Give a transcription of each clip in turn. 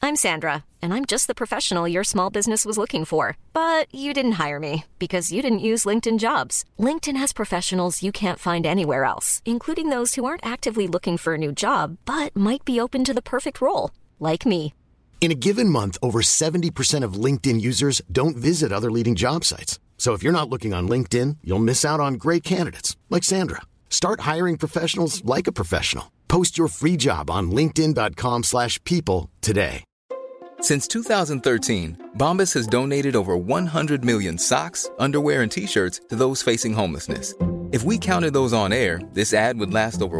I'm Sandra, and I'm just the professional your small business was looking for. But you didn't hire me because you didn't use LinkedIn Jobs. LinkedIn has professionals you can't find anywhere else, including those who aren't actively looking for a new job, but might be open to the perfect role, like me. In a given month, over 70% of LinkedIn users don't visit other leading job sites. So if you're not looking on LinkedIn, you'll miss out on great candidates like Sandra. Start hiring professionals like a professional. Post your free job on linkedin.com/people today. Since 2013, Bombas has donated over 100 million socks, underwear, and T-shirts to those facing homelessness. If we counted those on air, this ad would last over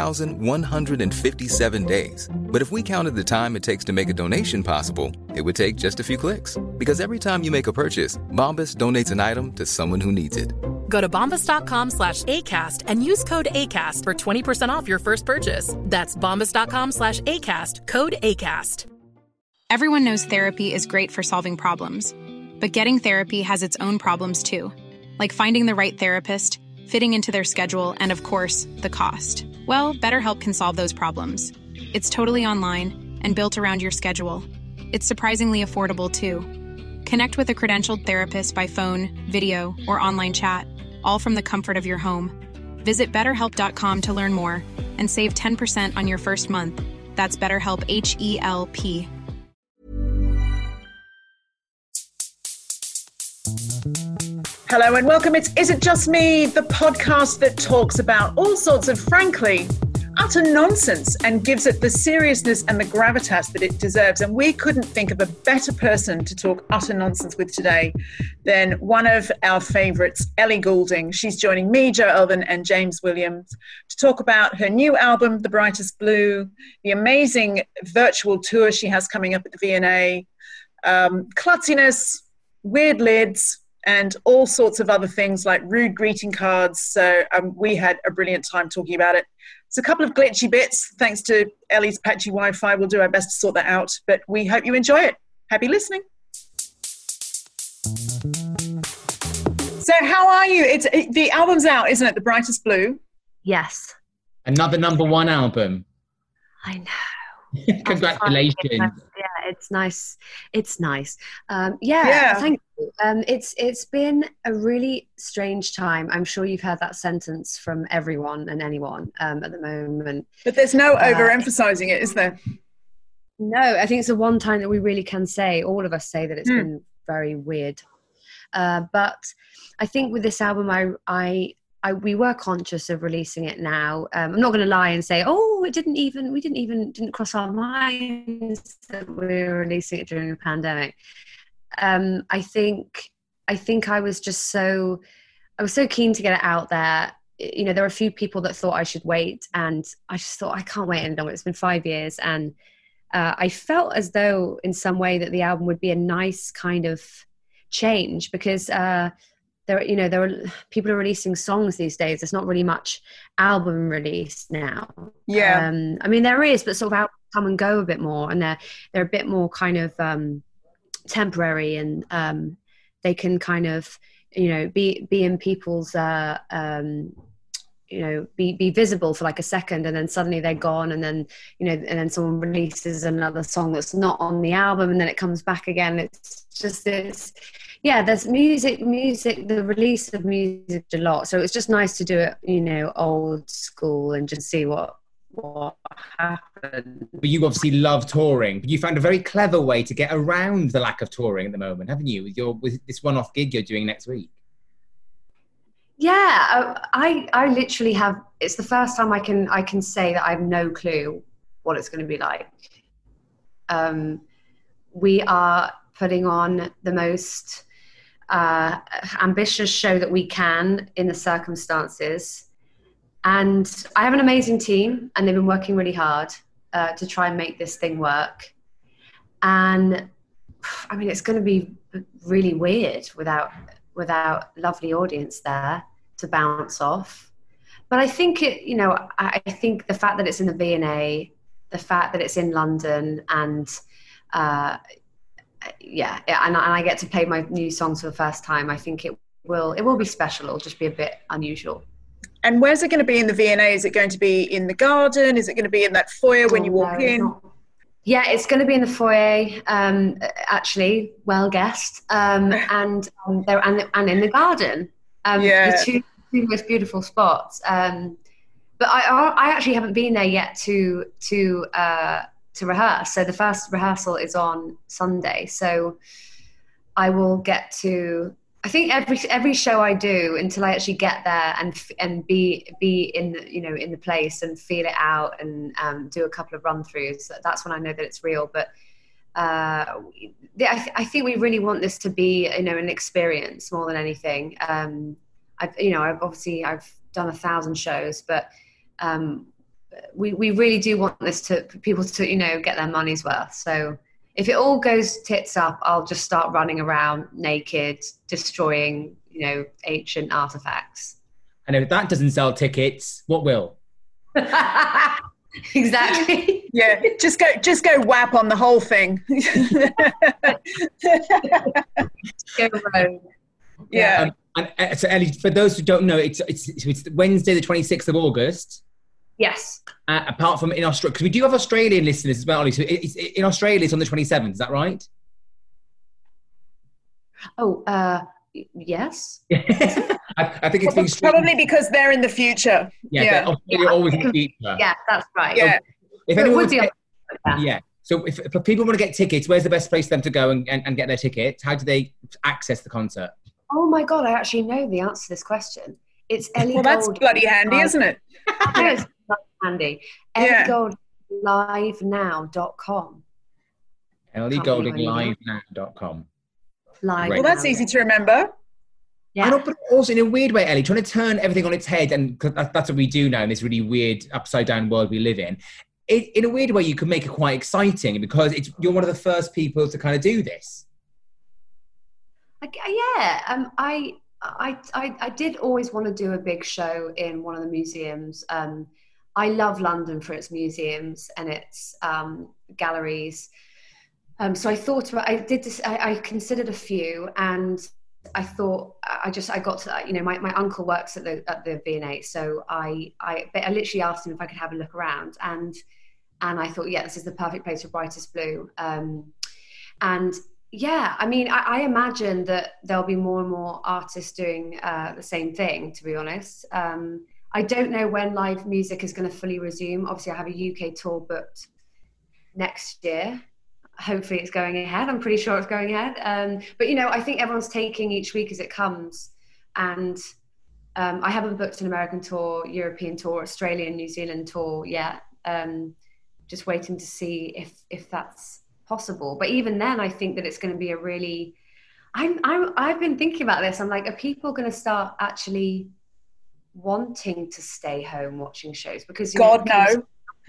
1,157 days. But if we counted the time it takes to make a donation possible, it would take just a few clicks. Because every time you make a purchase, Bombas donates an item to someone who needs it. Go to bombas.com/ACAST and use code ACAST for 20% off your first purchase. That's bombas.com/ACAST, code ACAST. Everyone knows therapy is great for solving problems. But getting therapy has its own problems too. Like finding the right therapist, fitting into their schedule, and of course, the cost. Well, BetterHelp can solve those problems. It's totally online and built around your schedule. It's surprisingly affordable too. Connect with a credentialed therapist by phone, video, or online chat, all from the comfort of your home. Visit BetterHelp.com to learn more and save 10% on your first month. That's BetterHelp, H-E-L-P. Hello and welcome. It's Is It Just Me, the podcast that talks about all sorts of, frankly, utter nonsense and gives it the seriousness and the gravitas that it deserves. And we couldn't think of a better person to talk utter nonsense with today than one of our favourites, Ellie Goulding. She's joining me, Joe Elvin, and James Williams to talk about her new album, The Brightest Blue, the amazing virtual tour she has coming up at the V&A, klutziness, weird lids, and all sorts of other things like rude greeting cards. So we had a brilliant time talking about it. It's a couple of glitchy bits. Thanks to Ellie's patchy Wi-Fi. We'll do our best to sort that out, but we hope you enjoy it. Happy listening. So how are you? The album's out, isn't it? The Brightest Blue. Yes. Another number one album. I know. Congratulations. Yeah, it's nice. It's nice. Thank you. It's been a really strange time. I'm sure you've heard that sentence from everyone and anyone at the moment. But there's no overemphasizing it, is there? No, I think it's the one time that we really can say, all of us say that it's been very weird. But I think with this album, we were conscious of releasing it now. I'm not going to lie and say, we didn't cross our minds that we were releasing it during a pandemic. I think I was so keen to get it out there. You know, there were a few people that thought I should wait, and I just thought I can't wait any longer. It's been 5 years, and I felt as though in some way that the album would be a nice kind of change, because there are people are releasing songs these days. There's not really much album release now. Yeah. I mean, there is, but sort of albums come and go a bit more, and they're a bit more kind of temporary, and they can kind of, be in people's, be visible for like a second, and then suddenly they're gone, and then, and then someone releases another song that's not on the album, and then it comes back again. It's just this. Yeah, there's music, the release of music a lot. So it's just nice to do it, old school, and just see what happened. But you obviously love touring, but you found a very clever way to get around the lack of touring at the moment, haven't you? With this one-off gig you're doing next week. Yeah, I literally have. It's the first time I can say that I have no clue what it's going to be like. We are putting on the most ambitious show that we can in the circumstances, and I have an amazing team, and they've been working really hard to try and make this thing work. And I mean, it's going to be really weird without lovely audience there to bounce off. But I think I think the fact that it's in the V&A, the fact that it's in London, and and I get to play my new songs for the first time, I think it will be special. It'll just be a bit unusual. And where's it going to be in the V&A? Is it going to be in the garden? Is it going to be in that foyer when you walk in? Yeah, it's going to be in the foyer. Actually, well guessed, and there and in the garden. The two most beautiful spots. But I actually haven't been there yet to rehearse. So the first rehearsal is on Sunday. So I will get to. I think every show I do until I actually get there and be in in the place and feel it out and do a couple of run throughs. That's when I know that it's real. But I think we really want this to be an experience more than anything. I've done 1,000 shows, but we really do want this to people to get their money's worth. So. If it all goes tits up, I'll just start running around naked, destroying, ancient artifacts. And if that doesn't sell tickets, what will? Exactly. Yeah, just go WAP on the whole thing. Go rogue. Yeah. So Ellie, for those who don't know, it's Wednesday, the 26th of August. Yes. Apart from in Australia, because we do have Australian listeners as well, Ollie. So in Australia, it's on the 27th. Is that right? Oh, yes. I think it's being probably because they're in the future. Yeah. Australia always in the future. Yeah, that's right. Yeah. If anyone So if people want to get tickets, where's the best place for them to go and get their tickets? How do they access the concert? Oh my God, I actually know the answer to this question. It's Ellie Gold. Well, that's bloody handy, isn't it? It's handy. EllieGoldLiveNow.com. EllieGoldingLiveNow.com. Well, that's easy to remember. Yeah. But also in a weird way, Ellie, trying to turn everything on its head, and that's what we do now in this really weird upside down world we live in. In a weird way, you can make it quite exciting because you're one of the first people to kind of do this. Yeah. I did always want to do a big show in one of the museums. I love London for its museums and its galleries. So I thought about, I considered a few, and I thought I got to, my uncle works at the V&A, so I literally asked him if I could have a look around, and I thought, yeah, this is the perfect place for Brightest Blue. And yeah, I mean, I imagine that there'll be more and more artists doing the same thing, to be honest. I don't know when live music is going to fully resume. Obviously, I have a UK tour booked next year. Hopefully it's going ahead. I'm pretty sure it's going ahead. But, I think everyone's taking each week as it comes. And I haven't booked an American tour, European tour, Australian, New Zealand tour yet. Just waiting to see if that's possible. But even then, I think that it's going to be a really... I've been thinking about this. I'm like, are people going to start actually wanting to stay home watching shows? Because God, no.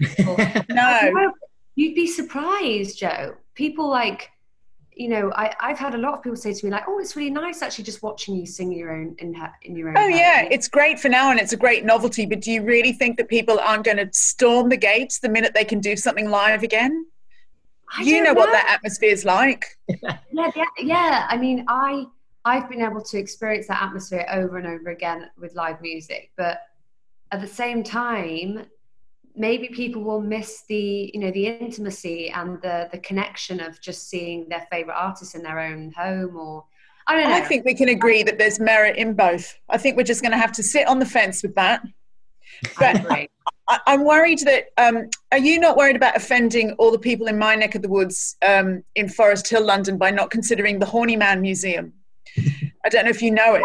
No. You'd be surprised, Joe. People like, I've had a lot of people say to me like, oh, it's really nice actually just watching you sing your own in your own. Oh yeah, it's great for now and it's a great novelty. But do you really think that people aren't going to storm the gates the minute they can do something live again? You know what that atmosphere is like. Yeah. I mean, I've been able to experience that atmosphere over and over again with live music, but at the same time, maybe people will miss the intimacy and the connection of just seeing their favorite artists in their own home, or I don't know. I think we can agree that there's merit in both. I think we're just going to have to sit on the fence with that. But I'm worried that, are you not worried about offending all the people in my neck of the woods in Forest Hill, London, by not considering the Horny Man Museum? I don't know if you know it.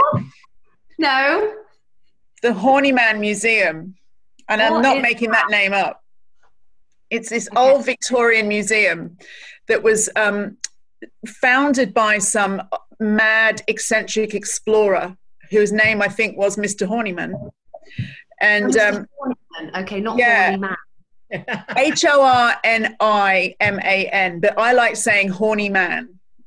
No. The Horny Man Museum. And I'm not making that name up. It's this old Victorian museum that was founded by some mad, eccentric explorer whose name I think was Mr. Horniman. And okay, not Horny Man. Horniman, but I like saying Horny Man.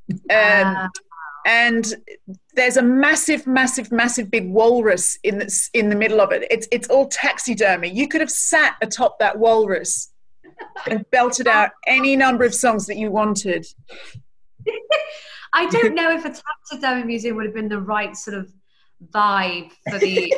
And there's a massive, massive, massive big walrus in the middle of it. It's all taxidermy. You could have sat atop that walrus and belted out any number of songs that you wanted. I don't know if a taxidermy museum would have been the right sort of vibe for the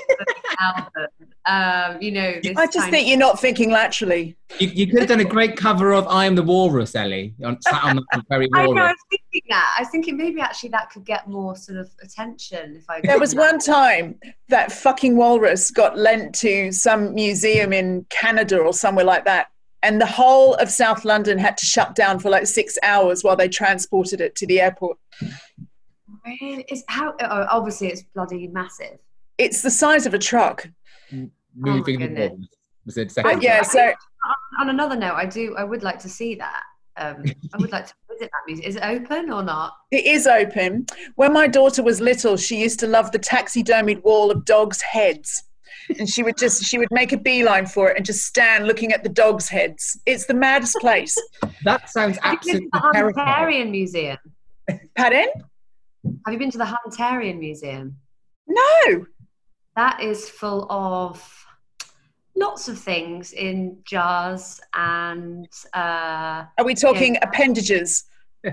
album. You know, this I just think you're not thinking laterally. You could have done a great cover of "I Am the Walrus," Ellie, sat on the very walrus. I know, I was thinking that. I was thinking maybe actually that could get more sort of attention if I. There was one time that fucking walrus got lent to some museum in Canada or somewhere like that, and the whole of South London had to shut down for like 6 hours while they transported it to the airport. Really? Obviously it's bloody massive. It's the size of a truck. Moving the walrus. Was it second? Yeah. So on another note, I would like to see that. I would like to visit that museum. Is it open or not? It is open. When my daughter was little, she used to love the taxidermied wall of dogs' heads. And she would make a beeline for it and just stand looking at the dogs' heads. It's the maddest place. That sounds absolutely terrifying. Have you been to the Hunterian Museum? Pardon? Have you been to the Hunterian Museum? No. That is full of lots of things in jars and... Are we talking appendages?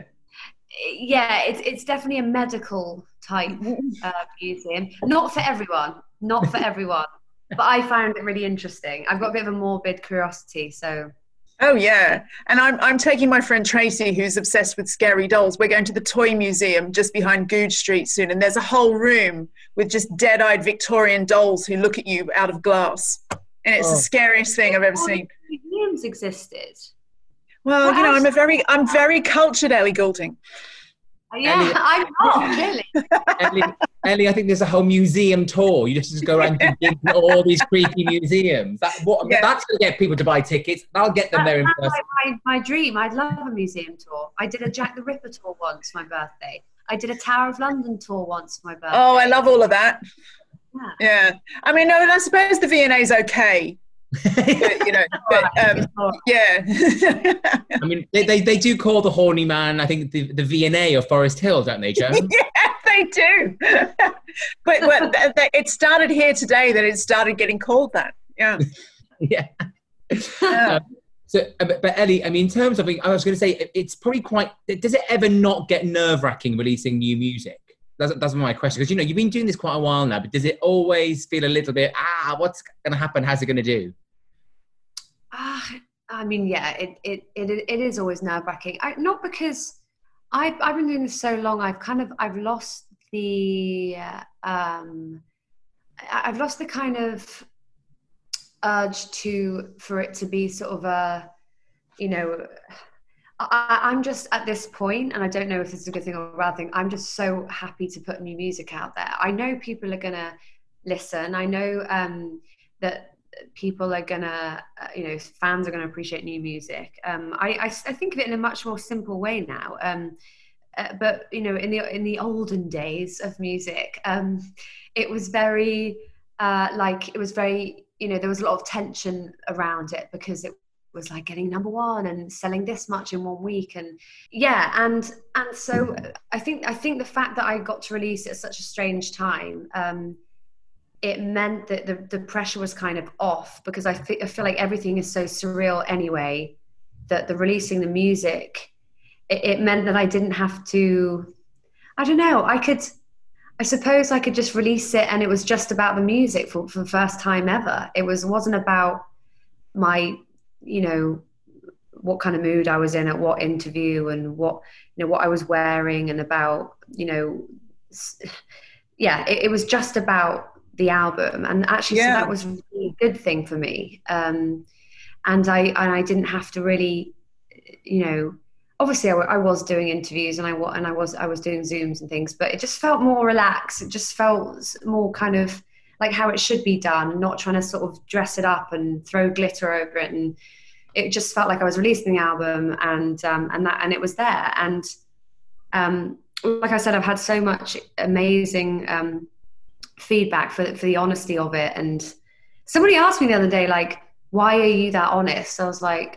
Yeah, it's definitely a medical type museum. Not for everyone. Not for everyone. But I found it really interesting. I've got a bit of a morbid curiosity, so... Oh, yeah. And I'm taking my friend Tracy, who's obsessed with scary dolls. We're going to the Toy Museum just behind Goodge Street soon. And there's a whole room with just dead-eyed Victorian dolls who look at you out of glass. And it's the scariest thing I've ever seen. Museums existed. Well, you know, I'm very cultured, Ellie Goulding. Yeah, Ellie, I'm not, really. Ellie, I think there's a whole museum tour. You just go around to all these creepy museums. That's going to get people to buy tickets. I'll get them there in person. My dream. I'd love a museum tour. I did a Jack the Ripper tour once for my birthday. I did a Tower of London tour once for my birthday. Oh, I love all of that. Yeah. I mean, no, I suppose the V&A's okay. You know, but, yeah. I mean, they do call the horny man, I think, the V&A of Forest Hill, don't they, Joe? Yeah, they do. but it started here today that it started getting called that. Yeah. Yeah. But Ellie, I mean, in terms of, I was going to say, it's probably quite, does it ever not get nerve-wracking releasing new music? That's my question. Because, you know, you've been doing this quite a while now, but does it always feel a little bit, what's going to happen? How's it going to do? I mean, yeah, it is always nerve-wracking. Not because I've been doing this so long. I've lost the kind of urge for it to be sort of a, you know. I'm just at this point, and I don't know if this is a good thing or a bad thing, I'm just so happy to put new music out there. I know people are going to listen. I know that people are going to, fans are going to appreciate new music. I think of it in a much more simple way now. But, you know, in the olden days of music, it was very, you know, there was a lot of tension around it because it was like getting number one and selling this much in 1 week, and so I think the fact that I got to release it at such a strange time, it meant that the pressure was kind of off, because I feel like everything is so surreal anyway, that the releasing the music, it meant that I didn't have to, I don't know, I suppose I could just release it and it was just about the music for the first time ever. It wasn't about my, you know, what kind of mood I was in at what interview and what I was wearing, and about, you know, it was just about the album. And actually, so that was really a good thing for me. And I didn't have to really, you know, obviously I was doing interviews and I was doing Zooms and things, but it just felt more relaxed. It just felt more kind of like how it should be done, not trying to sort of dress it up and throw glitter over it. And it just felt like I was releasing the album, and it was there. And like I said, I've had so much amazing feedback for the honesty of it. And somebody asked me the other day, like, why are you that honest? I was like,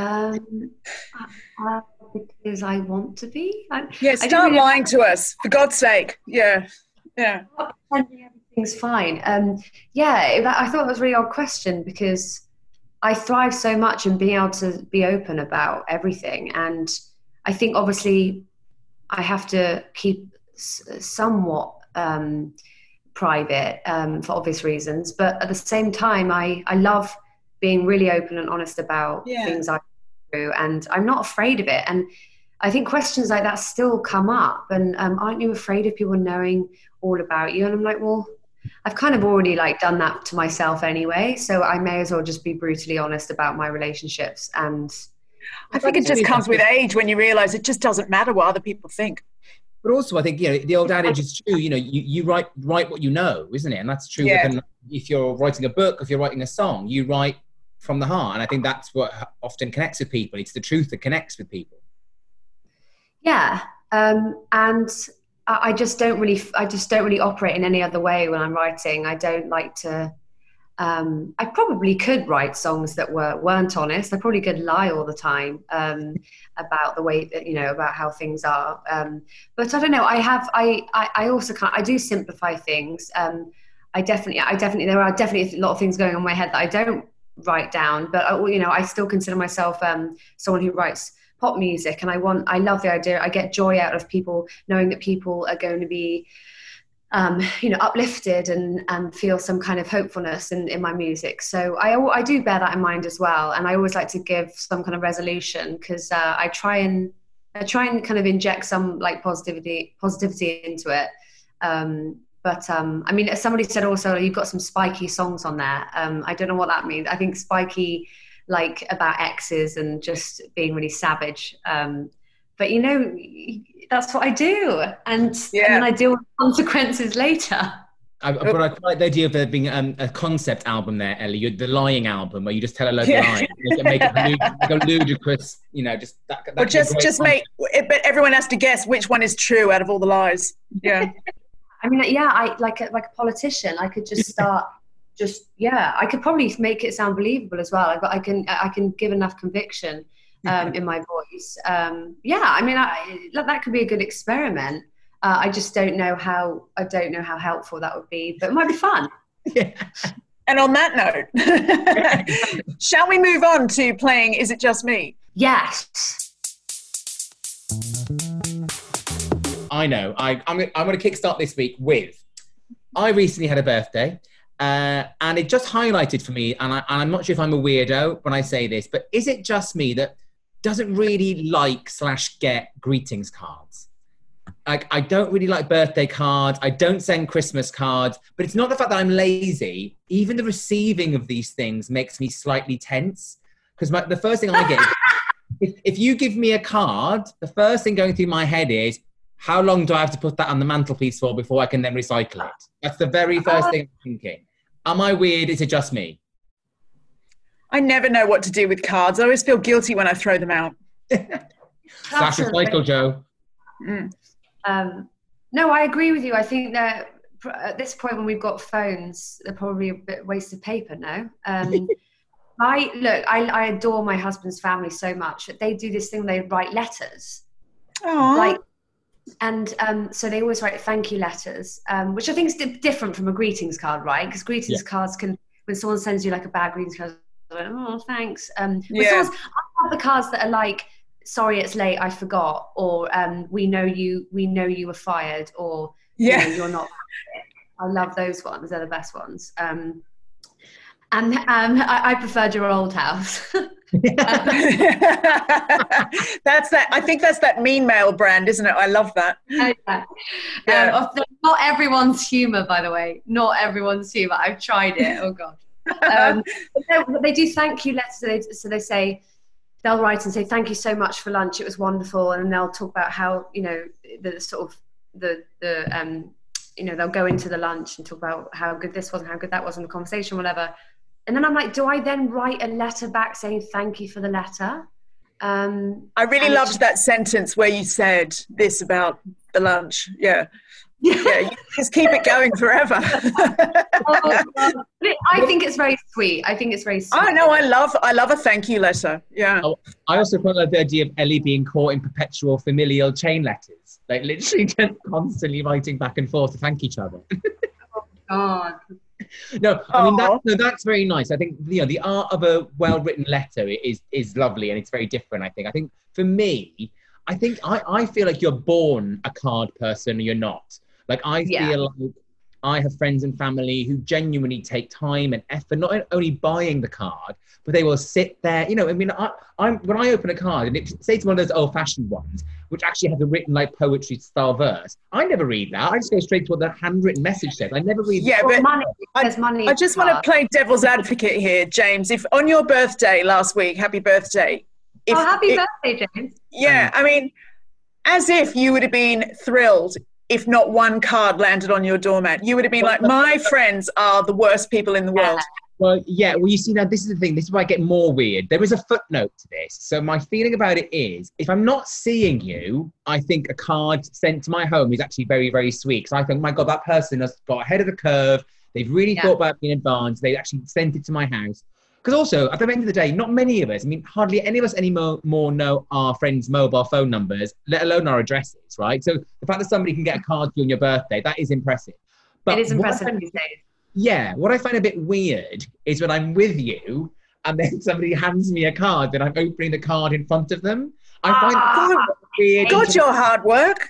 because I want to be. Start lying to us, for God's sake. Yeah. Everything's fine. I thought it was a really odd question, because I thrive so much in being able to be open about everything. And I think obviously I have to keep somewhat private for obvious reasons. But at the same time, I love being really open and honest about things I go through, and I'm not afraid of it. And I think questions like that still come up. And aren't you afraid of people knowing all about you? And I'm like, well, I've kind of already like done that to myself anyway, so I may as well just be brutally honest about my relationships. And I think it just comes with age when you realize it just doesn't matter what other people think. But also, I think, the old adage is true. You write what you know, isn't it? And that's true. Yeah. If you're writing a book, if you're writing a song, you write from the heart. And I think that's what often connects with people. It's the truth that connects with people. Yeah. And I just don't really operate in any other way when I'm writing. I don't like to. I probably could write songs that weren't honest. I probably could lie all the time about the way that, about how things are. But I don't know. I also can't. I do simplify things. There are definitely a lot of things going on in my head that I don't write down. But I still consider myself someone who writes pop music, and I love the idea. I get joy out of people knowing that people are going to be uplifted and feel some kind of hopefulness in my music. So I do bear that in mind as well. And I always like to give some kind of resolution, because I try and kind of inject some like positivity into it. But as somebody said also, you've got some spiky songs on there. I don't know what that means. I think spiky, like about exes and just being really savage. But that's what I do, and then I deal with consequences later. But I quite like the idea of there being a concept album there, Ellie, the lying album, where you just tell a load of lies, make it ludicrous, just that. Or just make, but everyone has to guess which one is true out of all the lies. Yeah. I like a politician. I could just start. I could probably make it sound believable as well. I can give enough conviction in my voice. That could be a good experiment. I just don't know how helpful that would be, but it might be fun. Yeah. And on that note, shall we move on to playing Is It Just Me? Yes. I know. I'm going to kickstart this week with, I recently had a birthday. And it just highlighted for me, and I'm not sure if I'm a weirdo when I say this, but is it just me that doesn't really get greetings cards? Like, I don't really like birthday cards. I don't send Christmas cards, but it's not the fact that I'm lazy. Even the receiving of these things makes me slightly tense, because the first thing I get is, if you give me a card, the first thing going through my head is, how long do I have to put that on the mantelpiece for before I can then recycle it? That's the very first thing I'm thinking. Am I weird? Is it just me? I never know what to do with cards. I always feel guilty when I throw them out. Slash recycle, Joe. No, I agree with you. I think that at this point when we've got phones, they're probably a bit waste of paper now. I adore my husband's family so much that they do this thing, they write letters. Aww. So they always write thank you letters, which I think is different from a greetings card, right? Because greetings cards can, when someone sends you like a bad greetings card, like, oh, thanks. I have the cards that are like, sorry it's late, I forgot, or we know you were fired, or you're not. I love those ones. They're the best ones. I preferred your old house. That's that. I think that's that mean mail brand, isn't it? I love that. Not everyone's humor, by the way. Not everyone's humor. I've tried it. Oh God. But they do thank you letters. So they say, they'll write and say, thank you so much for lunch. It was wonderful. And they'll talk about how, they'll go into the lunch and talk about how good this was and how good that was in the conversation, whatever. And then I'm like, do I then write a letter back saying thank you for the letter? I really loved that sentence where you said this about the lunch. Yeah. You just keep it going forever. I think it's very sweet. Oh no, I love a thank you letter. Yeah. Oh, I also quite like the idea of Ellie being caught in perpetual familial chain letters, like literally just constantly writing back and forth to thank each other. Oh God. No, I mean that's very nice. I think the art of a well-written letter is lovely, and it's very different. I think for me, I feel like you're born a card person, or you're not. Like I feel like I have friends and family who genuinely take time and effort, not only buying the card, but they will sit there. You know, I mean, when I open a card and it say it's one of those old-fashioned ones, which actually has a written like poetry style verse, I never read that. I just go straight to what the handwritten message says. I never read. Yeah, but money. I just want to play devil's advocate here, James. If on your birthday last week, happy birthday. Happy birthday, James. Yeah, I mean, as if you would have been thrilled if not one card landed on your doormat. You would have been like, my friends are the worst people in the world. Well, yeah. Well, you see, now this is the thing. This is why I get more weird. There is a footnote to this. So my feeling about it is, if I'm not seeing you, I think a card sent to my home is actually very, very sweet. Because I think, my God, that person has got ahead of the curve. They've really thought about me in advance. They actually sent it to my house. Because also, at the end of the day, not many of us, I mean, hardly any of us anymore know our friends' mobile phone numbers, let alone our addresses, right? So the fact that somebody can get a card to you on your birthday, that is impressive. But it is impressive these days. Yeah, what I find a bit weird is when I'm with you and then somebody hands me a card and I'm opening the card in front of them. I find that weird. God, your hard work.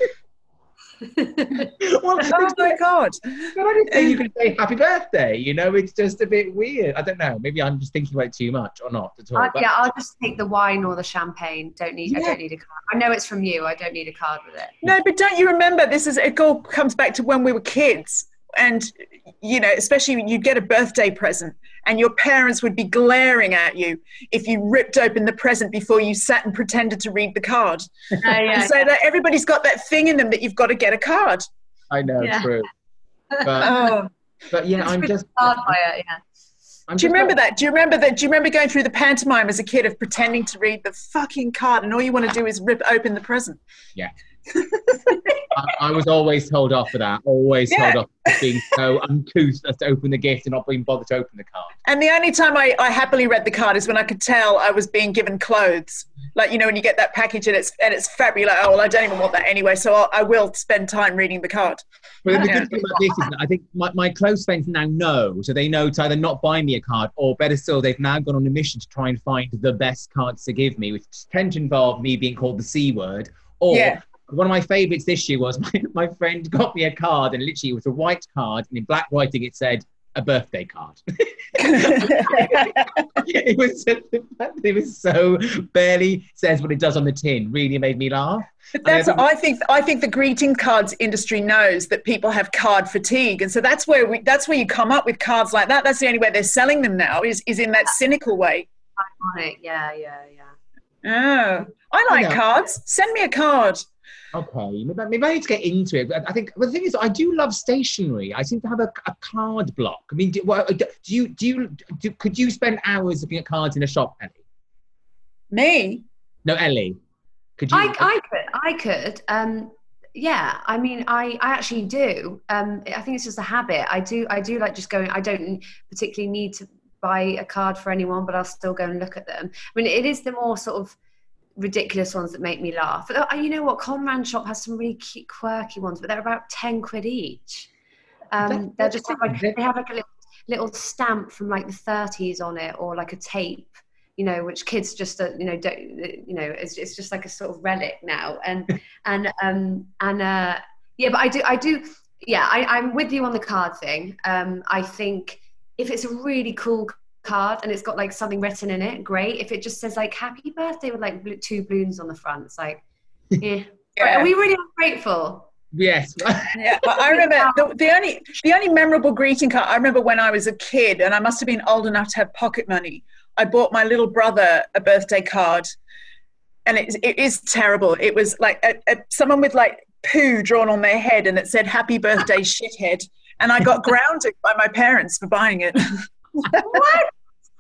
Well, oh my God. But I didn't think you could say happy birthday. You know, it's just a bit weird. I don't know. Maybe I'm just thinking about it too much or not at all. Yeah, I'll just take the wine or the champagne. I don't need a card. I know it's from you. I don't need a card with it. No, but don't you remember, it all comes back to when we were kids. And, you know, especially when you'd get a birthday present and your parents would be glaring at you if you ripped open the present before you sat and pretended to read the card. And so that everybody's got that thing in them that you've got to get a card. I know, true. But yeah, I'm just... Do you remember that? Do you remember going through the pantomime as a kid of pretending to read the fucking card and all you want to do is rip open the present? Yeah. I was always told off for that. Always told off for being so uncouth as to open the gift and not being bothered to open the card. And the only time I happily read the card is when I could tell I was being given clothes. Like, you know, when you get that package and it's fabulous. Oh, well, I don't even want that anyway, so I will spend time reading the card. Well, the good thing about this is that I think my close friends now know, so they know to either not buy me a card or, better still, they've now gone on a mission to try and find the best cards to give me, which tend to involve me being called the C word or... Yeah. One of my favourites this year was my friend got me a card and literally it was a white card and in black writing it said, a birthday card. It was so barely says what it does on the tin. Really made me laugh. But I think the greeting cards industry knows that people have card fatigue, and so that's where you come up with cards like that. That's the only way they're selling them now is in that cynical way. Iconic, yeah. Oh, I like cards. Send me a card. Okay, maybe I need to get into it. I think the thing is, I do love stationery. I seem to have a card block. I mean, could you spend hours looking at cards in a shop, Ellie? Me? No, Ellie. Could you? I could. Yeah, I mean, I actually do. I think it's just a habit. I do like just going. I don't particularly need to buy a card for anyone, but I'll still go and look at them. I mean, it is the more sort of ridiculous ones that make me laugh. But you know what? Conran Shop has some really cute, quirky ones, but they're about 10 quid each. They're just they have like a little stamp from like the 30s on it, or like a tape, you know, which kids just don't, it's just like a sort of relic now. But I do. Yeah, I'm with you on the card thing. I think if it's a really cool card and it's got like something written in it, great. If it just says like happy birthday with like 2 balloons on the front, it's like Are we really ungrateful? Yes. Yeah, I remember the only memorable greeting card I remember when I was a kid, and I must have been old enough to have pocket money. I bought my little brother a birthday card, and it is terrible. It was like someone with like poo drawn on their head, and it said happy birthday shithead, and I got grounded by my parents for buying it. What?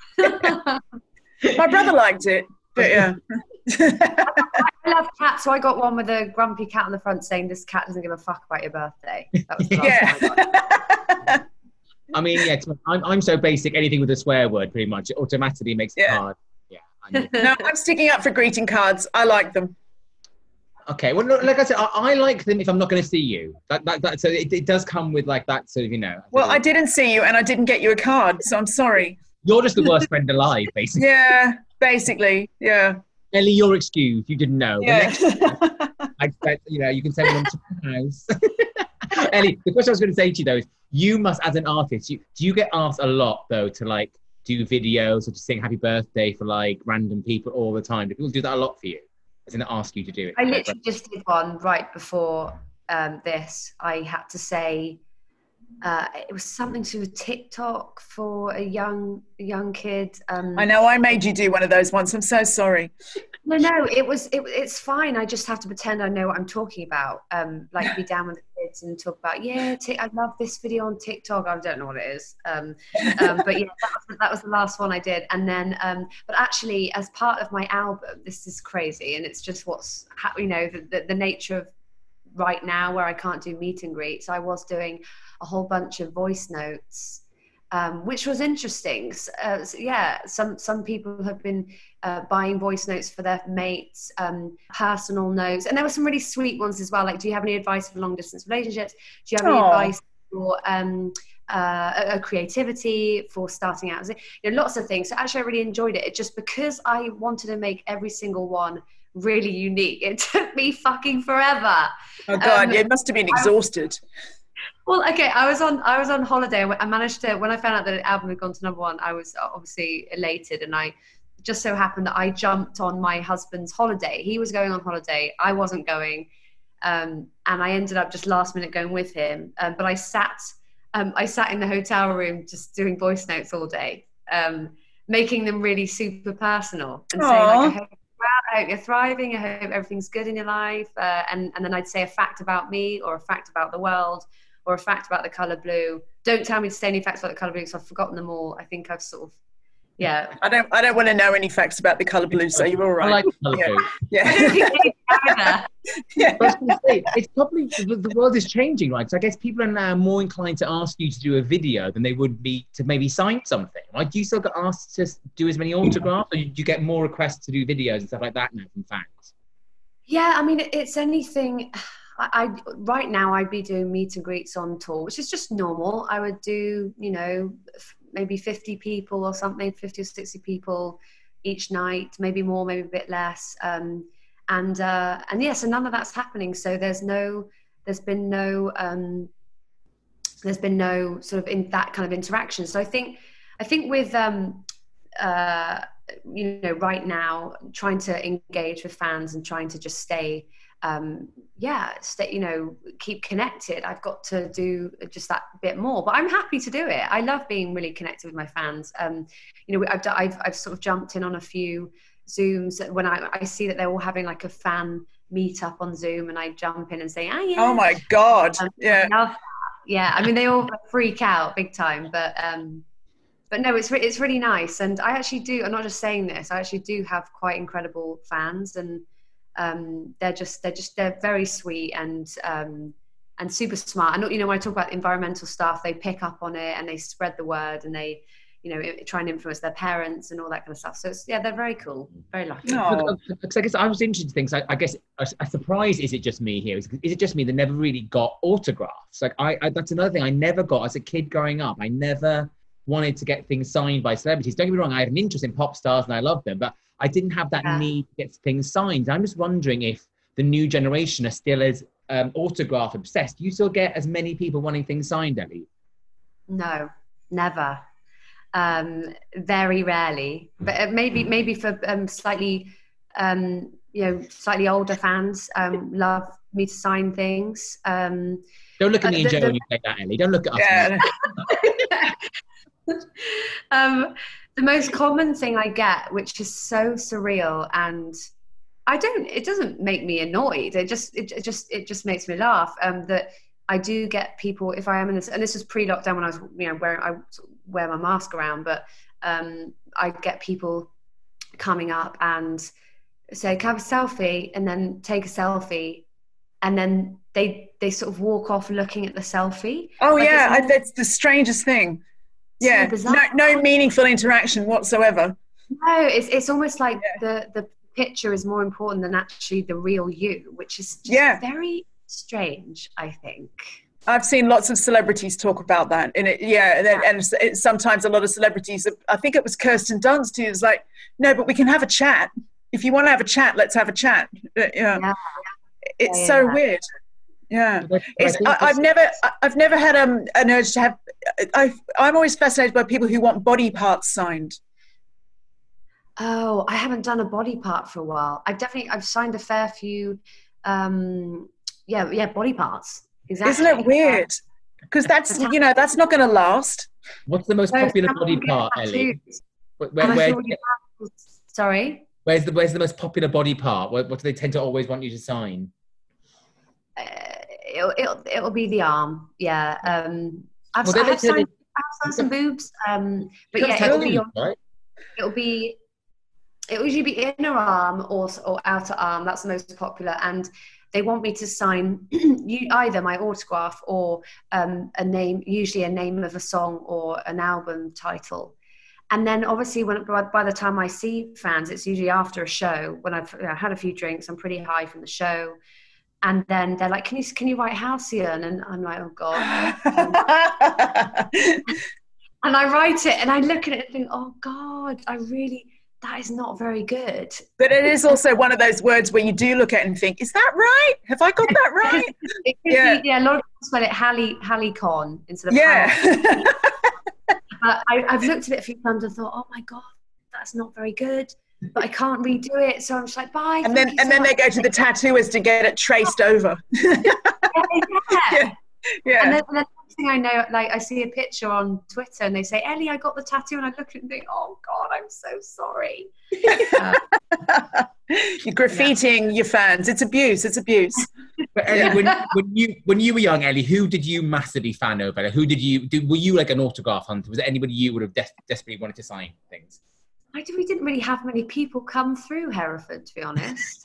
My brother liked it, but yeah. I love cats, so I got one with a grumpy cat on the front saying, "This cat doesn't give a fuck about your birthday." That was the last one I got. I mean, yeah, I'm so basic. Anything with a swear word, pretty much, it automatically makes it hard. Yeah. No, I'm sticking up for greeting cards. I like them. Okay, well, like I said, I like them if I'm not going to see you. So it does come with like that sort of, you know. Well, I didn't see you, and I didn't get you a card, so I'm sorry. You're just the worst friend alive, basically. Yeah, basically, yeah. Ellie, you're excused. You didn't know. Yeah. I expect, you know, you can send them to the house. Ellie, the question I was going to say to you though is, you must, as an artist, do you get asked a lot though to like do videos or to sing happy birthday for like random people all the time? Do people do that a lot for you? As in ask you to do it? I literally just did one right before this. I had to say, it was something to do with TikTok for a young kid. I know I made you do one of those once. I'm so sorry. No, it's fine. I just have to pretend I know what I'm talking about. Like be down with the kids and talk about, I love this video on TikTok. I don't know what it is. But yeah, that was the last one I did. And then, but actually as part of my album, this is crazy. And it's just the nature of right now where I can't do meet and greets. I was doing a whole bunch of voice notes, which was interesting. Some people have been buying voice notes for their mates, personal notes, and there were some really sweet ones as well. Like, do you have any advice for long distance relationships? Do you have any advice for a creativity, for starting out? Lots of things. So actually, I really enjoyed it. It just because I wanted to make every single one really unique. It took me fucking forever. Oh God, it must have been exhausted. Well, okay, I was on holiday. I managed to, when I found out that the album had gone to #1, I was obviously elated, and I just so happened that I jumped on my husband's holiday. He was going on holiday, I wasn't going, and I ended up just last minute going with him. But I sat in the hotel room just doing voice notes all day, making them really super personal and saying like, I hope you're thriving, I hope everything's good in your life, and then I'd say a fact about me, or a fact about the world, or a fact about the colour blue. Don't tell me to say any facts about the colour blue because I've forgotten them all. I think I've sort of, I don't want to know any facts about the colour blue, so you're all right. I like the colour blue. Yeah. Yeah. I was going to say, it's probably, the world is changing, right? So I guess people are now more inclined to ask you to do a video than they would be to maybe sign something. Right? Do you still get asked to do as many autographs, or do you get more requests to do videos and stuff like that now from fans? Yeah, I mean, it's anything. Right now I'd be doing meet and greets on tour, which is just normal. I would do, maybe 50 people or something, 50 or 60 people each night, maybe more, maybe a bit less. And so none of that's happening. So there's been no sort of in that kind of interaction. So I think with, right now, trying to engage with fans and trying to just keep connected, I've got to do just that bit more, but I'm happy to do it. I love being really connected with my fans. I've sort of jumped in on a few Zooms when I see that they're all having like a fan meetup on Zoom, and I jump in and say, oh my God. Yeah. I love that. Yeah. I mean, they all freak out big time, but no, it's really nice. And I actually do, I'm not just saying this, I actually do have quite incredible fans, and they're very sweet and super smart. And when I talk about environmental stuff, they pick up on it and they spread the word, and they try and influence their parents and all that kind of stuff. So they're very cool, very lucky. Because I guess I was interested in things. I guess a surprise. Is it just me here? Is it just me that never really got autographs? Like I that's another thing I never got as a kid growing up. I never wanted to get things signed by celebrities. Don't get me wrong, I had an interest in pop stars and I loved them, but I didn't have that need to get things signed. I'm just wondering if the new generation are still as autograph obsessed. Do you still get as many people wanting things signed, Ellie? No, never. Very rarely, but maybe for slightly older fans love me to sign things. Don't look at me and Joe when you say that, Ellie. Don't look at us. Yeah. The most common thing I get, which is so surreal, and it doesn't make me annoyed. It just makes me laugh. That I do get people, if I am in this, and this was pre-lockdown when I was, I wear my mask around, but I get people coming up and say, "Can I have a selfie?" and then take a selfie, and then they sort of walk off looking at the selfie. Oh, like that's the strangest thing. Yeah, no meaningful interaction whatsoever. No, it's almost like the picture is more important than actually the real you, which is just very strange, I think. I've seen lots of celebrities talk about that. And sometimes a lot of celebrities, I think it was Kirsten Dunst, who was like, no, but we can have a chat. If you want to have a chat, let's have a chat. It's so weird. Yeah, I've never had an urge to have. I'm always fascinated by people who want body parts signed. Oh, I haven't done a body part for a while. I've signed a fair few. Body parts. Exactly. Isn't it weird? Because that's that's not going to last. What's the most popular body part, Ellie? Sorry. Where's the most popular body part? What do they tend to always want you to sign? It'll be the arm. Yeah. I've signed some boobs. But yeah, it'll usually be inner arm or outer arm. That's the most popular, and they want me to sign either my autograph or a name, usually a name of a song or an album title. And then obviously by the time I see fans, it's usually after a show when I've had a few drinks, I'm pretty high from the show. And then they're like, can you write Halcyon? And I'm like, oh God. And I write it and I look at it and think, oh God, that is not very good. But it is also one of those words where you do look at it and think, is that right? Have I got that right? It could be, a lot of people spell it Hallie-con instead of Hallie. I've looked at it a few times and thought, oh my God, that's not very good. But I can't redo it. So I'm just like, bye. And then they go to the tattooist to get it traced over. Yeah. And then the next thing I know, like I see a picture on Twitter and they say, Ellie, I got the tattoo, and I look at it and think, oh God, I'm so sorry. You're graffitiing your fans. It's abuse. But Ellie, when you were young, Ellie, who did you massively fan over? Like, were you like an autograph hunter? Was there anybody you would have desperately wanted to sign things? We didn't really have many people come through Hereford, to be honest.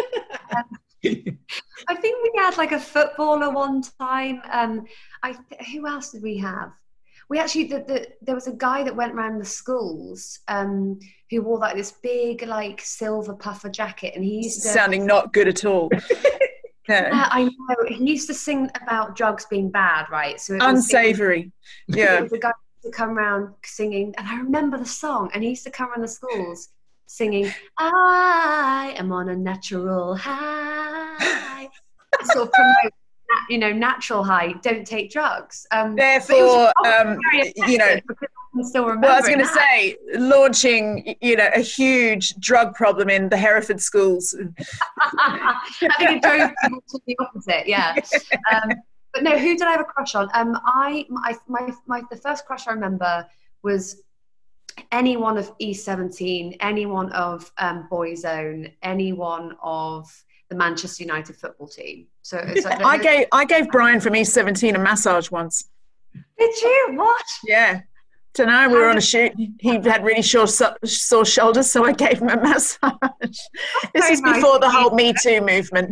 I think we had like a footballer one time. Who else did we have? We actually, there was a guy that went around the schools who wore like this big like silver puffer jacket, and he used to... Sounding not good at all. I know. He used to sing about drugs being bad, right? So unsavoury. Yeah. It was a guy to come around singing, and I remember the song, and he used to come around the schools singing, I am on a natural high. Sort of promote, natural high, don't take drugs. Therefore, because I can still remember. Well, I was going to say, launching, a huge drug problem in the Hereford schools. I think it drove people to the opposite, yeah. But no, who did I have a crush on? The first crush I remember was anyone of E17, anyone of Boyzone, anyone of the Manchester United football team. So it's like I gave Brian from E17 a massage once. Did you? What? Yeah. Don't know. We were on a shoot. He had really sore shoulders, so I gave him a massage. This is before the whole Me Too movement.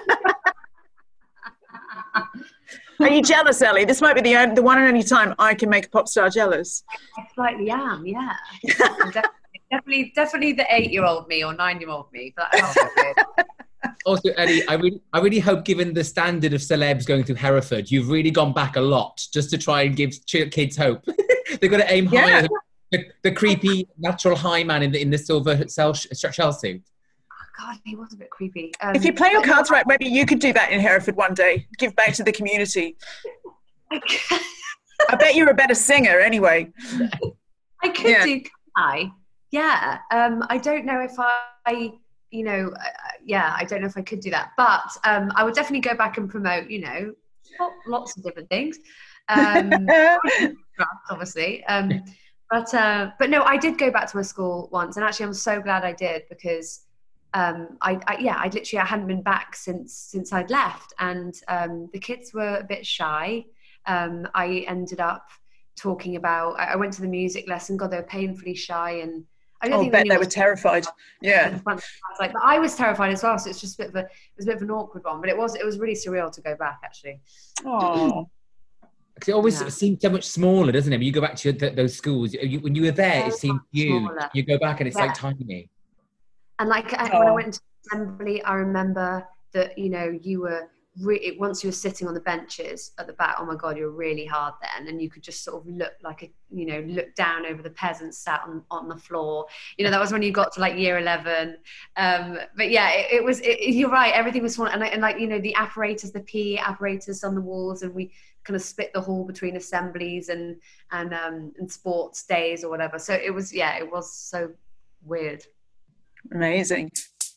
Are you jealous, Ellie? This might be the one and only time I can make a pop star jealous. I slightly am, yeah. definitely the 8-year-old me or 9-year-old me. But also, Ellie, I really hope, given the standard of celebs going through Hereford, you've really gone back a lot just to try and give kids hope. They've got to aim higher. The creepy natural high man in the silver shell suit. God, he was a bit creepy. If you play your cards right, maybe you could do that in Hereford one day. Give back to the community. I bet you're a better singer anyway. I could do, yeah. I don't know if I don't know if I could do that. But I would definitely go back and promote, lots of different things. Obviously. But no, I did go back to my school once, and actually I'm so glad I did, because I hadn't been back since I'd left, and the kids were a bit shy. I ended up talking about, I went to the music lesson. God, they were painfully shy, and I don't think they were terrified. Yeah, but I was terrified as well. So it's just a bit of an awkward one, but it was really surreal to go back, actually. Oh. It always seems so much smaller, doesn't it? When you go back to those schools, when you were there, it seemed huge. Smaller. You go back and it's like tiny. And when I went to assembly, I remember that, you were once you were sitting on the benches at the back, oh my God, you're really hard then. And you could just sort of look like look down over the peasants sat on the floor. That was when you got to like year 11. But yeah, you're right. Everything was fun. And like, the apparatus, the PE apparatus on the walls, and we kind of split the hall between assemblies and sports days or whatever. So it was so weird. Amazing.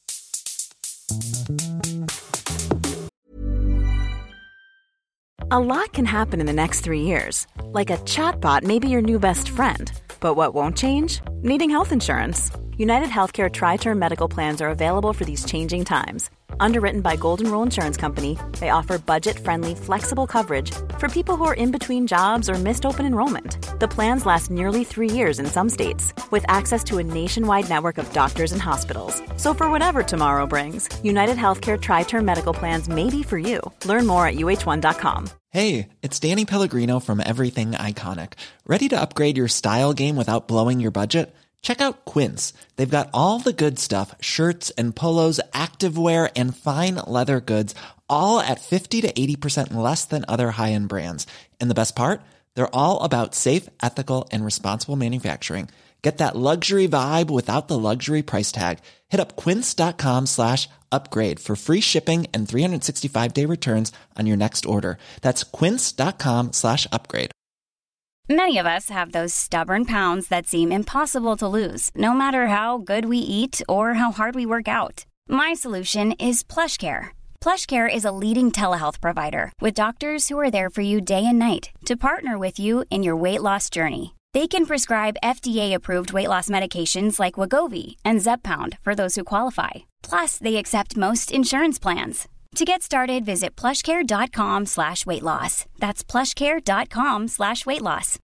A lot can happen in the next 3 years. Like a chatbot may be your new best friend. But what won't change? Needing health insurance. United Healthcare Tri-Term Medical Plans are available for these changing times. Underwritten by Golden Rule Insurance Company, they offer budget-friendly, flexible coverage for people who are in between jobs or missed open enrollment. The plans last nearly 3 years in some states, with access to a nationwide network of doctors and hospitals. So for whatever tomorrow brings, United Healthcare Tri-Term Medical Plans may be for you. Learn more at uh1.com. Hey, it's Danny Pellegrino from Everything Iconic. Ready to upgrade your style game without blowing your budget? Check out Quince. They've got all the good stuff, shirts and polos, activewear, and fine leather goods, all at 50 to 80% less than other high-end brands. And the best part? They're all about safe, ethical, and responsible manufacturing. Get that luxury vibe without the luxury price tag. Hit up quince.com/upgrade for free shipping and 365-day returns on your next order. That's quince.com/upgrade. Many of us have those stubborn pounds that seem impossible to lose, no matter how good we eat or how hard we work out. My solution is PlushCare. PlushCare is a leading telehealth provider with doctors who are there for you day and night to partner with you in your weight loss journey. They can prescribe FDA-approved weight loss medications like Wegovy and Zepbound for those who qualify. Plus, they accept most insurance plans. To get started, visit plushcare.com/weightloss. That's plushcare.com/weightloss.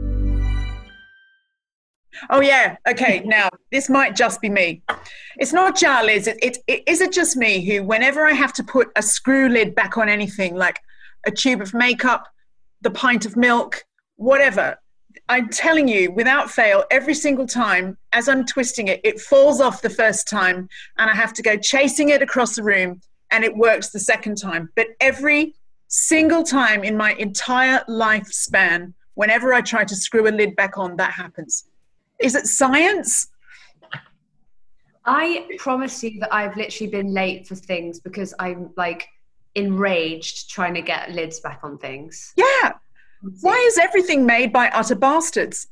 Oh yeah. Okay. Now this might just be me. It's not Liz. Is it just me who, whenever I have to put a screw lid back on anything, like a tube of makeup, the pint of milk, whatever, I'm telling you, without fail, every single time as I'm twisting it, it falls off the first time and I have to go chasing it across the room. And it works the second time. But every single time in my entire lifespan, whenever I try to screw a lid back on, that happens. Is it science? I promise you that I've literally been late for things because I'm like enraged trying to get lids back on things. Yeah. Why is everything made by utter bastards?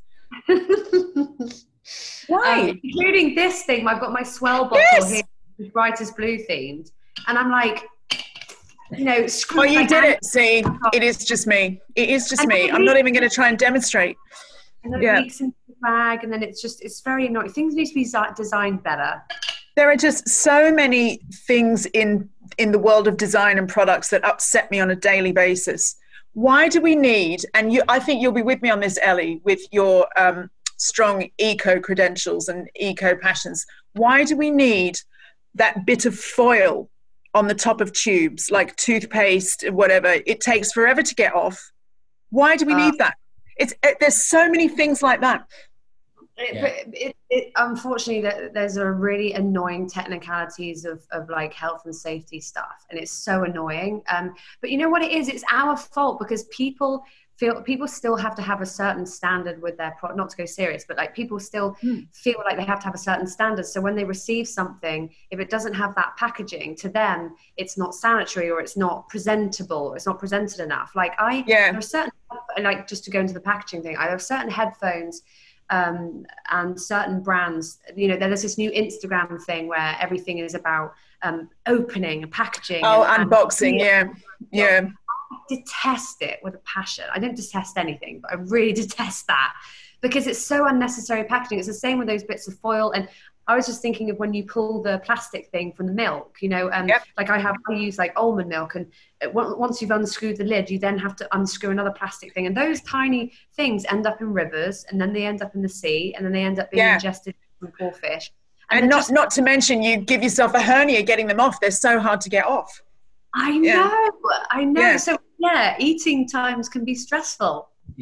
Why? Including this thing. I've got my Swell bottle here, bright as blue themed. And I'm like, screw. Oh, you did it. See, it is just me. It is just me. I'm not even going to try and demonstrate. And then it leaks into the bag, and then it's very annoying. Things need to be designed better. There are just so many things in the world of design and products that upset me on a daily basis. Why do we need, and I think you'll be with me on this, Ellie, with your strong eco credentials and eco passions. Why do we need that bit of foil on the top of tubes, like toothpaste, whatever? It takes forever to get off. Why do we need that? There's so many things like that. Unfortunately, there's a really annoying technicalities of like health and safety stuff, and it's so annoying. But you know what it is? It's our fault because people still have to have a certain standard with their product, not to go serious, but like people still feel like they have to have a certain standard. So when they receive something, if it doesn't have that packaging, to them, it's not sanitary or it's not presentable, or it's not presented enough. Like there are certain, like just to go into the packaging thing, I have certain headphones and certain brands, there's this new Instagram thing where everything is about opening and packaging. Oh, unboxing. Yeah. I detest it with a passion. I don't detest anything, but I really detest that because it's so unnecessary packaging. It's the same with those bits of foil. And I was just thinking of when you pull the plastic thing from the milk, like I use like almond milk, and once you've unscrewed the lid, you then have to unscrew another plastic thing. And those tiny things end up in rivers, and then they end up in the sea, and then they end up being ingested from poor fish. And not to mention, you give yourself a hernia getting them off. They're so hard to get off. I know. Yeah. So eating times can be stressful.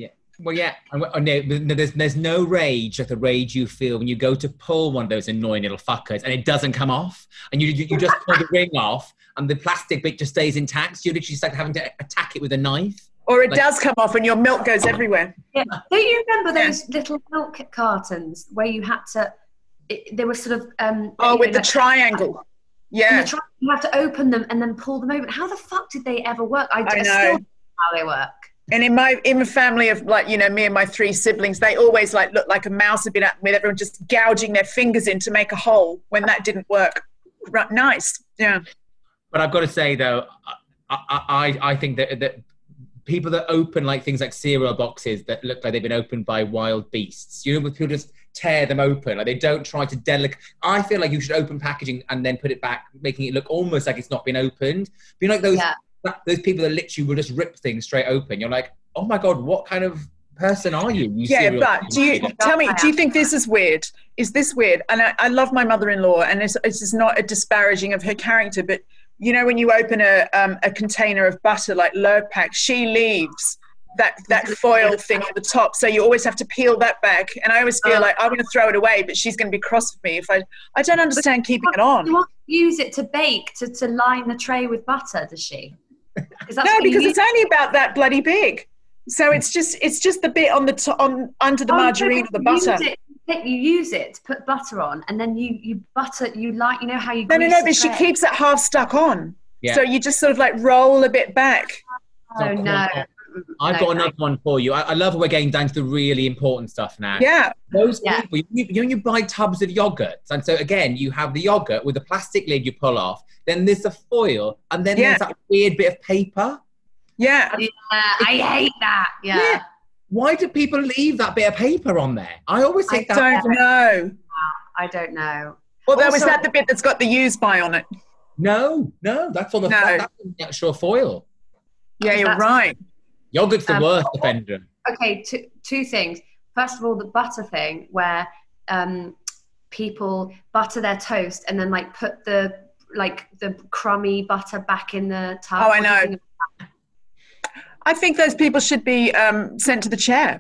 Well, yeah. No, there's no rage like the rage you feel when you go to pull one of those annoying little fuckers and it doesn't come off, and you just pull the ring off and the plastic bit just stays intact. So you're literally just like having to attack it with a knife. Or it does come off and your milk goes everywhere. Yeah. Don't you remember those little milk cartons where you had to? They were sort of with the triangle. Yeah. You have to open them and then pull them open. How the fuck did they ever work? I know. Still don't know how they work. And in my family of like, you know, me and my 3 siblings, they always like looked like a mouse had been at with everyone just gouging their fingers in to make a hole when that didn't work. Right, nice. Yeah. But I've got to say though, I think that people that open like things like cereal boxes that look like they've been opened by wild beasts, you know, people just tear them open. Like they don't try to I feel like you should open packaging and then put it back, making it look almost like it's not been opened. But you know, like those people that literally will just rip things straight open. You're like, oh my God, what kind of person are you? But do you think this is weird? Is this weird? And I love my mother-in-law, and it's just not a disparaging of her character, but you know, when you open a container of butter like Lurpak, she leaves that foil thing at the top, so you always have to peel that back. And I always feel like I'm going to throw it away, but she's going to be cross with me if I don't understand keeping it on. You want to use it to bake, to line the tray with butter, does she? No, because it's only about that bloody big. So it's just the bit on the under the margarine or the butter. You use it to put butter on, and then you butter. You like, you know how you. No, but she keeps it half stuck on. Yeah. So you just sort of like roll a bit back. Oh no. I've got another one for you. I love we're getting down to the really important stuff now. Yeah. Those people, you buy tubs of yogurts, and so again, you have the yogurt with the plastic lid you pull off, then there's the foil, and then there's that weird bit of paper. Yeah. I hate that. Yeah. Why do people leave that bit of paper on there? I always think that. I don't know. Although, is that the bit that's got the use by on it? No, that's on that's on the actual foil. Yeah, you're right. Yogurt's the worst offender. Okay, two things. First of all, the butter thing, where people butter their toast and then like put the crummy butter back in the tub. Oh, I know. I think those people should be sent to the chair.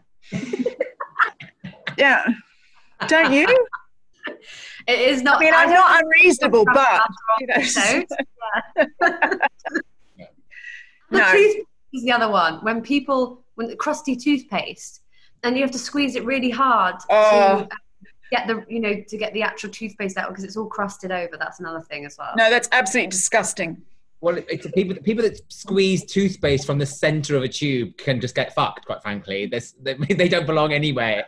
Yeah. Don't you? It is not. I mean, I'm not unreasonable, but you know. No. Toothpaste is the other one. When the crusty toothpaste, and you have to squeeze it really hard to get the actual toothpaste out because it's all crusted over. That's another thing as well. No, that's absolutely disgusting. Well, it's people that squeeze toothpaste from the center of a tube can just get fucked, quite frankly. They don't belong anywhere.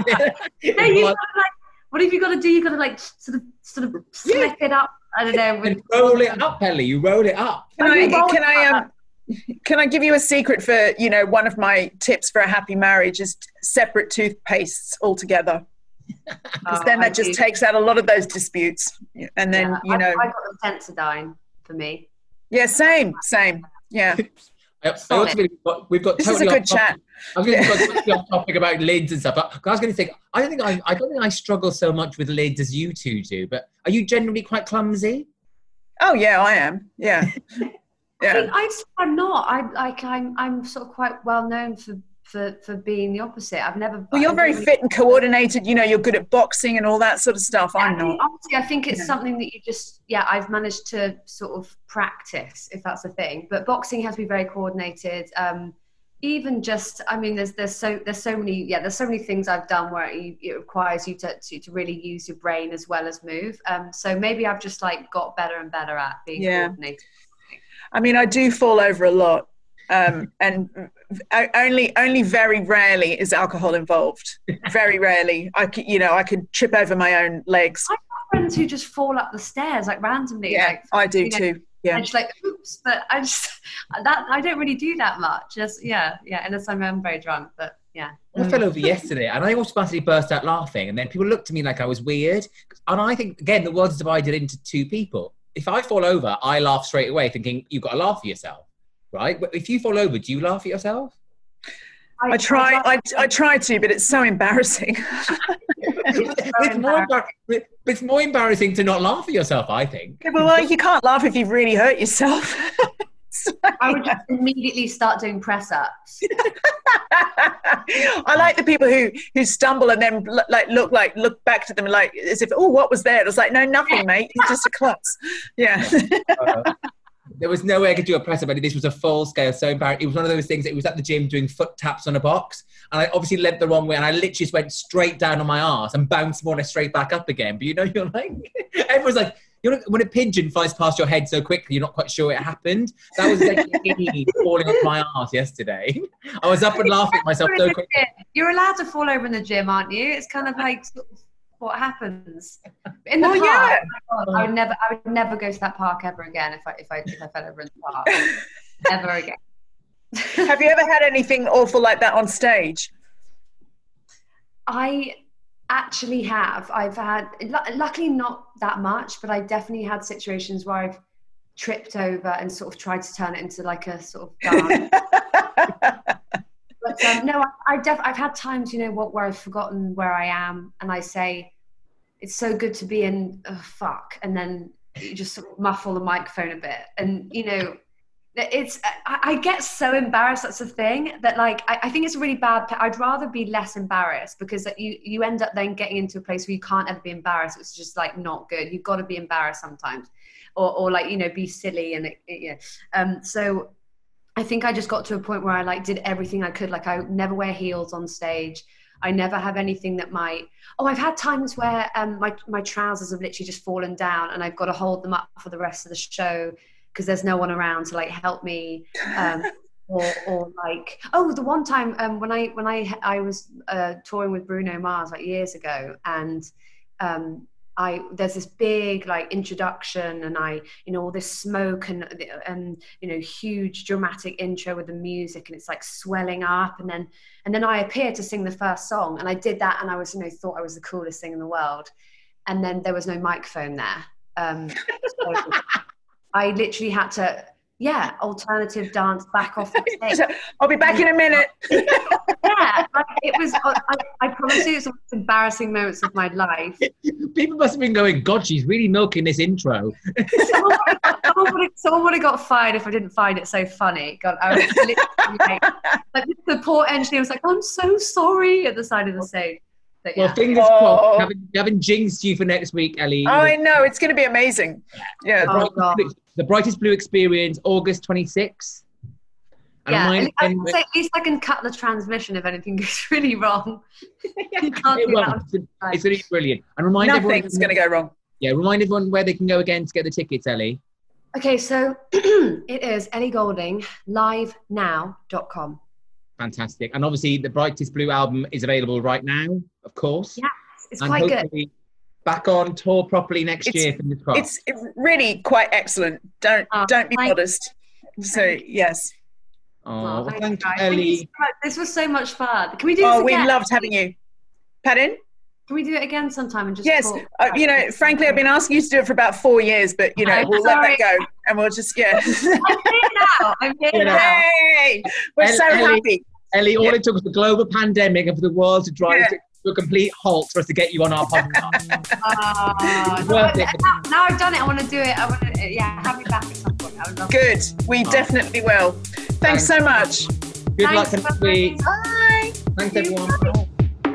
What have you got to do? You got to like sort of slip it up. I don't know. And roll it up, Ellie. You roll it up. Can I give you a secret for, you know, one of my tips for a happy marriage is separate toothpastes altogether. Because then that just takes out a lot of those disputes. And then, you know. I got the Sensodyne for me. Yeah, same. Yeah. We've got this is a good chat. I was going to go off topic about lids and stuff. But I was going to say, I don't think I struggle so much with lids as you two do. But are you generally quite clumsy? Oh yeah, I am. Yeah. Yeah. I'm not. I'm sort of quite well known for being the opposite. I've never. Well, you're very fit and coordinated. You know, you're good at boxing and all that sort of stuff. I'm not. Honestly, I think it's something that you just. Yeah, I've managed to sort of practice, if that's a thing. But boxing has to be very coordinated. Even just, I mean, there's so many things I've done where it requires you to really use your brain as well as move. So maybe I've just like got better and better at being coordinated. I mean, I do fall over a lot, and only very rarely is alcohol involved. Very rarely. I could trip over my own legs. I have friends who just fall up the stairs like randomly. Yeah, I do too. Yeah, and just like oops, but I don't really do that much. Just unless I'm very drunk. But yeah, I fell over yesterday, and I automatically burst out laughing, and then people looked at me like I was weird. And I think again, the world is divided into two people. If I fall over, I laugh straight away, thinking you've got to laugh at yourself, right? But if you fall over, do you laugh at yourself? I try to, but it's so embarrassing. It's more embarrassing to not laugh at yourself, I think. Yeah, well, you can't laugh if you've really hurt yourself. I would just immediately start doing press-ups. I like the people who stumble and then look back to them like as if, oh, what was there? It was like, no, nothing, mate. It's just a klutz. Yeah. There was no way I could do a press up, but this was a full scale. So embarrassing. It was one of those things that it was at the gym doing foot taps on a box. And I obviously led the wrong way. And I literally just went straight down on my arse and bounced more or less straight back up again. But you're like, everyone's like, when a pigeon flies past your head so quickly, you're not quite sure it happened. That was like me falling off my arse yesterday. I was up and laughing at myself so quickly. You're allowed to fall over in the gym, aren't you? It's kind of like what happens in the park. Yeah. I would never go to that park ever again if I fell over in the park. Ever again. Have you ever had anything awful like that on stage? I actually have. I've had, luckily not that much, but I definitely had situations where I've tripped over and sort of tried to turn it into like a sort of dance. But no, I've had times, where I've forgotten where I am, and I say, it's so good to be in, fuck, and then you just sort of muffle the microphone a bit, and I get so embarrassed. That's the thing that I think it's a really bad. I'd rather be less embarrassed, because you end up then getting into a place where you can't ever be embarrassed. It's just like not good. You've got to be embarrassed sometimes, or be silly and so. I think I just got to a point where I did everything I could. I never wear heels on stage. I never have anything that might. Oh, I've had times where my trousers have literally just fallen down, and I've got to hold them up for the rest of the show because there's no one around to help me. Or the one time when I was touring with Bruno Mars years ago, and there's this big introduction, and all this smoke and huge dramatic intro with the music, and it's swelling up, and then I appear to sing the first song, and I did that, and I was thought I was the coolest thing in the world, and then there was no microphone there, so I literally had to alternative dance back off the stage. I'll be back in a minute. Yeah, it was. I promise you, it's one of the embarrassing moments of my life. People must have been going, God, she's really milking this intro. Someone would have got fired if I didn't find it so funny. God, I was literally the poor engineer was like, I'm so sorry, at the side of the stage. But, well, fingers crossed. Haven't jinxed you for next week, Ellie. Oh, I know. It's going to be amazing. Yeah. The Brightest Blue Experience, August 26th. And at least I can cut the transmission if anything goes really wrong. You can't do that. It's going to be brilliant. And remind Nothing's going to go wrong. Yeah, remind everyone where they can go again to get the tickets, Ellie. Okay, so it is Ellie Goulding, livenow.com. Fantastic. And obviously the Brightest Blue album is available right now, of course. Yeah, it's quite good. Back on tour properly next year. It's really quite excellent. Don't be modest. So, yes. Oh, well, thank you, Ellie. This was so much fun. Can we do this again? We loved having you. Pardon? Can we do it again sometime and just talk? Frankly, I've been asking you to do it for about 4 years, but, we'll let that go. And we'll just, I'm here now. Hey! We're so happy. Ellie, all it took was the global pandemic and for the world to drive to a complete halt for us to get you on our podcast. Now I've done it. I want to do it. I want to, have me back at some point. I would love Good. We definitely will. Thanks so much. Good luck next week. Bye. Thanks, everyone. Bye.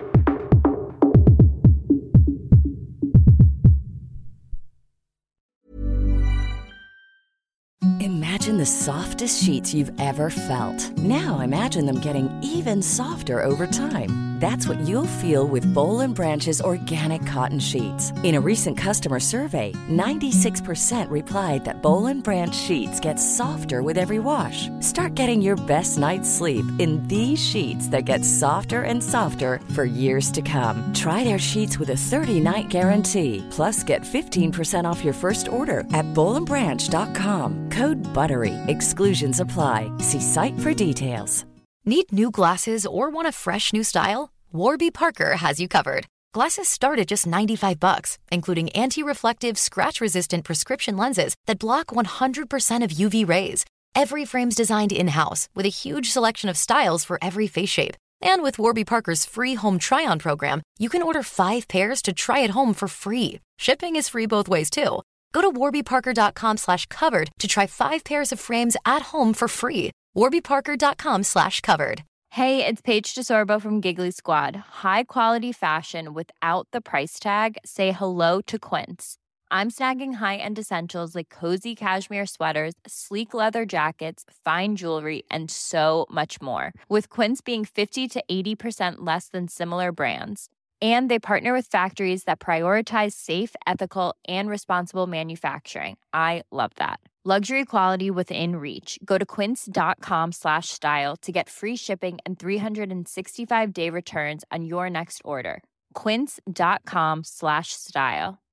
Imagine the softest sheets you've ever felt. Now imagine them getting even softer over time. That's what you'll feel with Boll & Branch's organic cotton sheets. In a recent customer survey, 96% replied that Boll & Branch sheets get softer with every wash. Start getting your best night's sleep in these sheets that get softer and softer for years to come. Try their sheets with a 30-night guarantee. Plus, get 15% off your first order at bollandbranch.com. Code BUTTERY. Exclusions apply. See site for details. Need new glasses or want a fresh new style? Warby Parker has you covered. Glasses start at just $95, including anti-reflective, scratch-resistant prescription lenses that block 100% of UV rays. Every frame's designed in-house with a huge selection of styles for every face shape. And with Warby Parker's free home try-on program, you can order 5 pairs to try at home for free. Shipping is free both ways, too. Go to warbyparker.com/covered to try 5 pairs of frames at home for free. warbyparker.com/covered. Hey, it's Paige DeSorbo from Giggly Squad. High quality fashion without the price tag. Say hello to Quince. I'm snagging high-end essentials like cozy cashmere sweaters, sleek leather jackets, fine jewelry, and so much more. With Quince being 50 to 80% less than similar brands. And they partner with factories that prioritize safe, ethical, and responsible manufacturing. I love that. Luxury quality within reach. Go to quince.com/style to get free shipping and 365-day returns on your next order. Quince.com/style.